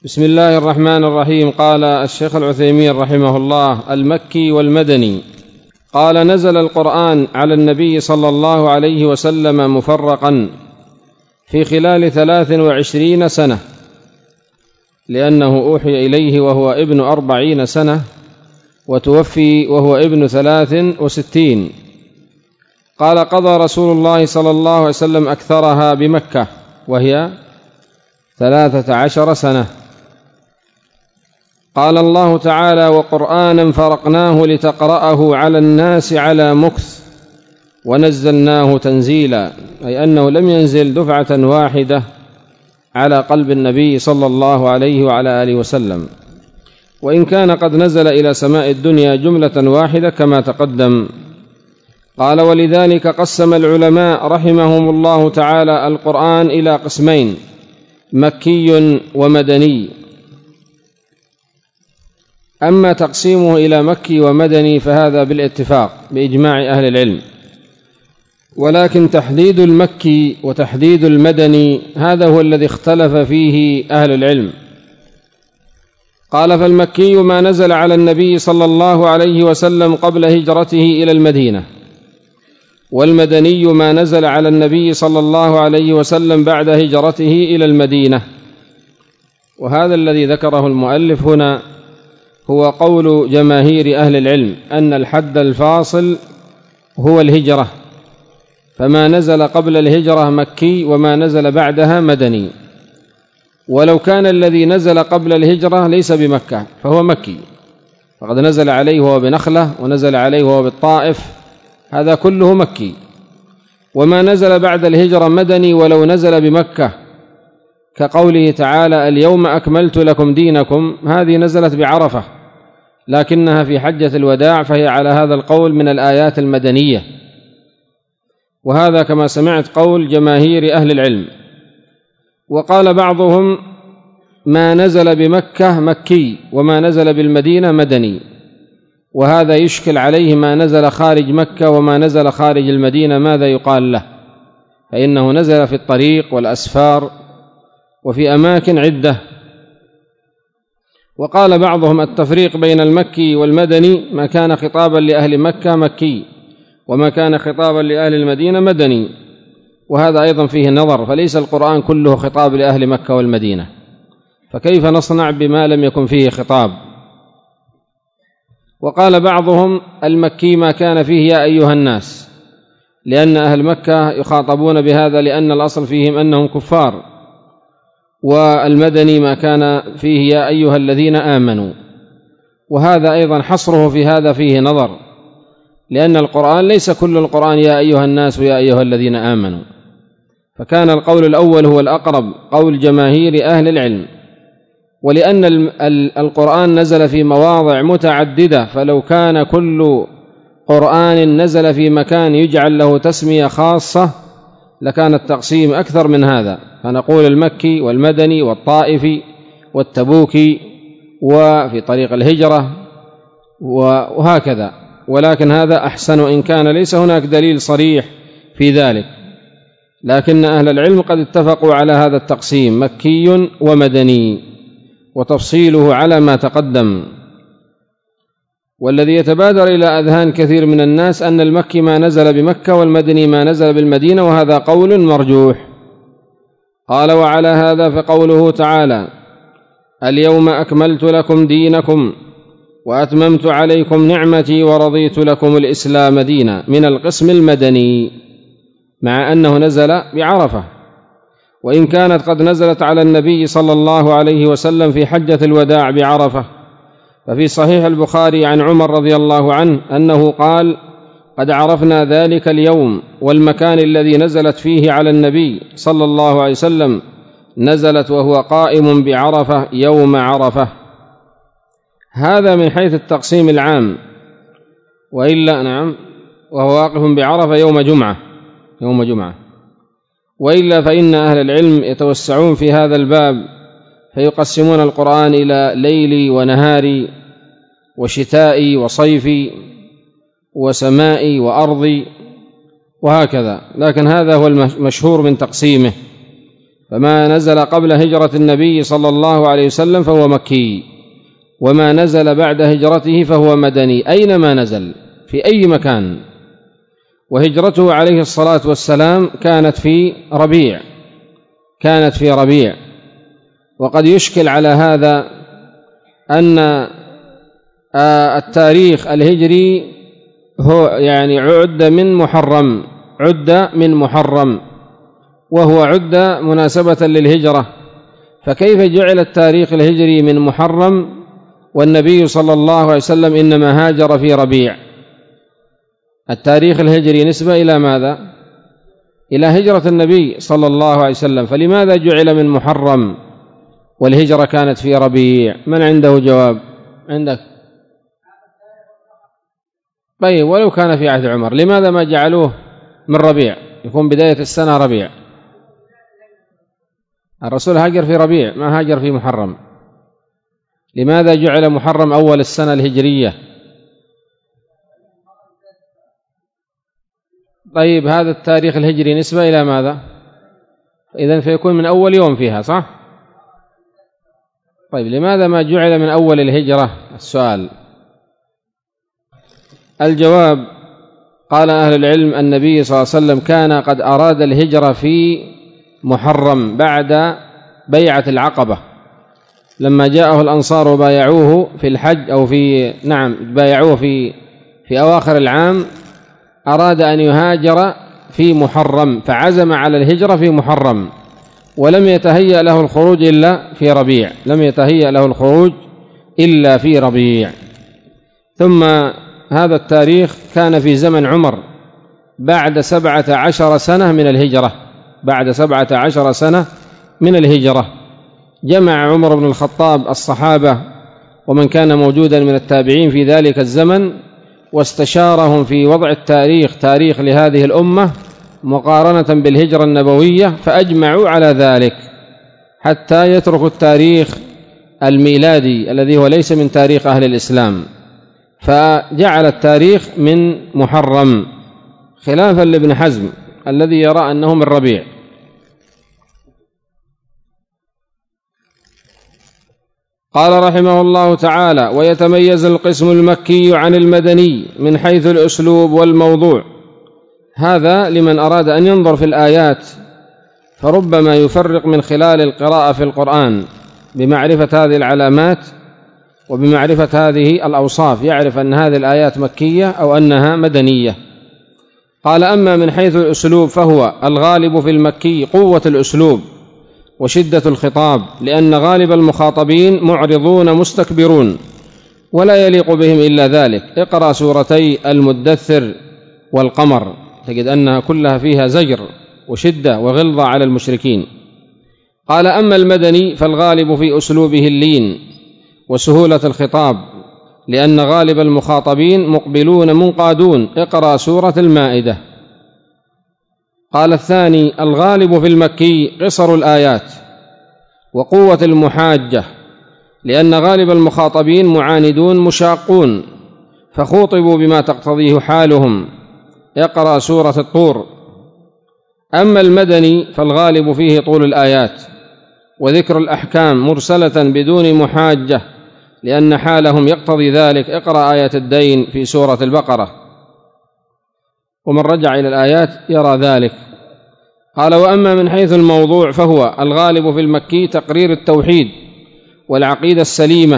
بسم الله الرحمن الرحيم. قال الشيخ العثيمين رحمه الله: المكي والمدني. قال: نزل القرآن على النبي صلى الله عليه وسلم مفرقا في خلال 23 سنة، لأنه أوحي إليه وهو ابن 40 سنة، وتوفي وهو ابن 63. قال: قضى رسول الله صلى الله عليه وسلم أكثرها بمكة وهي 13 سنة. قال الله تعالى: وقرآنا فرقناه لتقرأه على الناس على مكث ونزلناه تنزيلا، أي أنه لم ينزل دفعة واحدة على قلب النبي صلى الله عليه وعلى آله وسلم، وإن كان قد نزل إلى سماء الدنيا جملة واحدة كما تقدم. قال: ولذلك قسم العلماء رحمهم الله تعالى القرآن إلى قسمين: مكي ومدني. أما تقسيمه إلى مكي ومدني فهذا بالاتفاق بإجماع أهل العلم، ولكن تحديد المكي وتحديد المدني هذا هو الذي اختلف فيه أهل العلم. قال: فالمكي ما نزل على النبي صلى الله عليه وسلم قبل هجرته إلى المدينة، والمدني ما نزل على النبي صلى الله عليه وسلم بعد هجرته إلى المدينة. وهذا الذي ذكره المؤلف هنا هو قول جماهير أهل العلم، أن الحد الفاصل هو الهجرة، فما نزل قبل الهجرة مكي وما نزل بعدها مدني. ولو كان الذي نزل قبل الهجرة ليس بمكة فهو مكي، فقد نزل عليه وهو بنخلة ونزل عليه وهو بالطائف، هذا كله مكي. وما نزل بعد الهجرة مدني ولو نزل بمكة، كقوله تعالى: اليوم أكملت لكم دينكم، هذه نزلت بعرفة لكنها في حجة الوداع، فهي على هذا القول من الآيات المدنية، وهذا كما سمعت قول جماهير أهل العلم. وقال بعضهم: ما نزل بمكة مكي وما نزل بالمدينة مدني، وهذا يشكل عليه ما نزل خارج مكة وما نزل خارج المدينة ماذا يقال له، فإنه نزل في الطريق والأسفار وفي أماكن عدة. وقال بعضهم: التفريق بين المكي والمدني ما كان خطابا لأهل مكة مكي، وما كان خطابا لأهل المدينة مدني، وهذا أيضا فيه نظر، فليس القرآن كله خطاب لأهل مكة والمدينة، فكيف نصنع بما لم يكن فيه خطاب؟ وقال بعضهم: المكي ما كان فيه يا أيها الناس، لأن أهل مكة يخاطبون بهذا لأن الأصل فيهم أنهم كفار، والمدني ما كان فيه يا أيها الذين آمنوا، وهذا أيضا حصره في هذا فيه نظر، لأن القرآن ليس كل القرآن يا أيها الناس ويا أيها الذين آمنوا، فكان القول الأول هو الأقرب، قول جماهير أهل العلم. ولأن القرآن نزل في مواضع متعددة، فلو كان كل قرآن نزل في مكان يجعل له تسمية خاصة لكان التقسيم أكثر من هذا، فنقول المكي والمدني والطائفي والتبوكي وفي طريق الهجرة وهكذا، ولكن هذا أحسن إن كان ليس هناك دليل صريح في ذلك، لكن أهل العلم قد اتفقوا على هذا التقسيم مكي ومدني، وتفصيله على ما تقدم. والذي يتبادر إلى أذهان كثير من الناس أن المكي ما نزل بمكة والمدني ما نزل بالمدينة، وهذا قول مرجوح. قال: وعلى هذا فقوله تعالى: اليوم أكملت لكم دينكم وأتممت عليكم نعمتي ورضيت لكم الإسلام دينا، من القسم المدني، مع أنه نزل بعرفة، وإن كانت قد نزلت على النبي صلى الله عليه وسلم في حجة الوداع بعرفة. ففي صحيح البخاري عن عمر رضي الله عنه أنه قال: قد عرفنا ذلك اليوم والمكان الذي نزلت فيه على النبي صلى الله عليه وسلم، نزلت وهو قائم بعرفة يوم عرفة. هذا من حيث التقسيم العام، وإلا نعم وهو واقف بعرفة يوم جمعة، وإلا فإن أهل العلم يتوسعون في هذا الباب، فيقسمون القرآن إلى ليلي ونهاري وشتائي وصيفي وسمائي وأرضي وهكذا، لكن هذا هو المشهور من تقسيمه، فما نزل قبل هجرة النبي صلى الله عليه وسلم فهو مكي، وما نزل بعد هجرته فهو مدني أينما نزل في أي مكان. وهجرته عليه الصلاة والسلام كانت في ربيع. وقد يشكل على هذا أن التاريخ الهجري هو يعني عد من محرم، وهو عد مناسبة للهجرة، فكيف جعل التاريخ الهجري من محرم والنبي صلى الله عليه وسلم إنما هاجر في ربيع؟ التاريخ الهجري نسبة إلى ماذا؟ إلى هجرة النبي صلى الله عليه وسلم، فلماذا جعل من محرم والهجرة كانت في ربيع؟ من عنده جواب؟ عندك؟ طيب، ولو كان في عهد عمر لماذا ما جعلوه من ربيع؟ يكون بداية السنة ربيع. الرسول هاجر في ربيع، ما هاجر في محرم. لماذا جعل محرم أول السنة الهجرية؟ طيب، هذا التاريخ الهجري نسبة إلى ماذا؟ إذن فيكون من أول يوم فيها، صح؟ طيب، لماذا ما جعل من أول الهجرة؟ السؤال. الجواب: قال أهل العلم النبي صلى الله عليه وسلم كان قد أراد الهجرة في محرم بعد بيعة العقبة، لما جاءه الأنصار وبايعوه في الحج أو بايعوه في أواخر العام، أراد أن يهاجر في محرم، فعزم على الهجرة في محرم، ولم يتهيأ له الخروج إلا في ربيع. ثم هذا التاريخ كان في زمن عمر بعد 17 سنة من الهجرة. جمع عمر بن الخطاب الصحابة ومن كان موجودا من التابعين في ذلك الزمن، واستشارهم في وضع تاريخ لهذه الأمة مقارنة بالهجرة النبوية، فأجمعوا على ذلك حتى يتركوا التاريخ الميلادي الذي هو ليس من تاريخ أهل الإسلام، فجعل التاريخ من محرم، خلافا لابن حزم الذي يرى أنه من ربيع. قال رحمه الله تعالى: ويتميز القسم المكي عن المدني من حيث الأسلوب والموضوع. هذا لمن أراد أن ينظر في الآيات، فربما يفرق من خلال القراءة في القرآن بمعرفة هذه العلامات وبمعرفة هذه الأوصاف، يعرف أن هذه الآيات مكية أو أنها مدنية. قال: أما من حيث الأسلوب فهو الغالب في المكي قوة الأسلوب وشدة الخطاب، لأن غالب المخاطبين معرضون مستكبرون ولا يليق بهم إلا ذلك. اقرأ سورتي المدثر والقمر تجد أنها كلها فيها زجر وشدة وغلظة على المشركين. قال: أما المدني فالغالب في أسلوبه اللين وسهولة الخطاب، لأن غالب المخاطبين مقبلون منقادون. اقرأ سورة المائدة. قال: الثاني الغالب في المكي قصر الآيات وقوة المحاجة، لأن غالب المخاطبين معاندون مشاقون، فخوطبوا بما تقتضيه حالهم. اقرأ سورة الطور. أما المدني فالغالب فيه طول الآيات وذكر الأحكام مرسلة بدون محاجة، لأن حالهم يقتضي ذلك. اقرأ آية الدين في سورة البقرة، ومن رجع إلى الآيات يرى ذلك. قال: وأما من حيث الموضوع فهو الغالب في المكي تقرير التوحيد والعقيدة السليمة،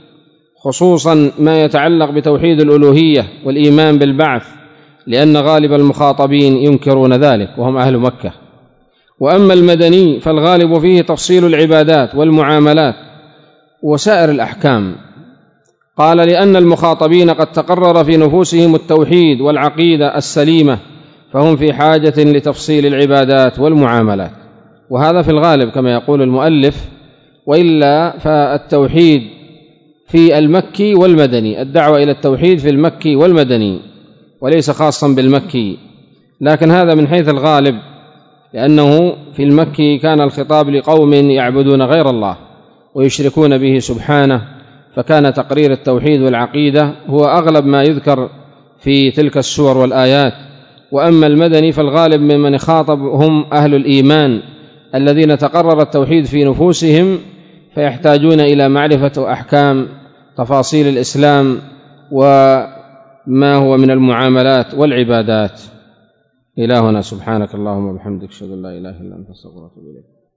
خصوصا ما يتعلق بتوحيد الألوهية والإيمان بالبعث، لأن غالب المخاطبين ينكرون ذلك وهم أهل مكة. وأما المدني فالغالب فيه تفصيل العبادات والمعاملات وسائر الأحكام. قال: لأن المخاطبين قد تقرر في نفوسهم التوحيد والعقيدة السليمة، فهم في حاجة لتفصيل العبادات والمعاملات، وهذا في الغالب كما يقول المؤلف. وإلا فالتوحيد في المكي والمدني، الدعوة إلى التوحيد في المكي والمدني وليس خاصا بالمكي، لكن هذا من حيث الغالب، لأنه في المكي كان الخطاب لقوم يعبدون غير الله ويشركون به سبحانه، فكان تقرير التوحيد والعقيدة هو أغلب ما يذكر في تلك السور والآيات. وأما المدني فالغالب ممن يخاطب هم أهل الإيمان الذين تقرر التوحيد في نفوسهم فيحتاجون إلى معرفة أحكام تفاصيل الإسلام وما هو من المعاملات والعبادات. إلهنا سبحانك اللهم وبحمدك أشهد أن لا إله إلا أنت أستغفرك وأتوب إليك.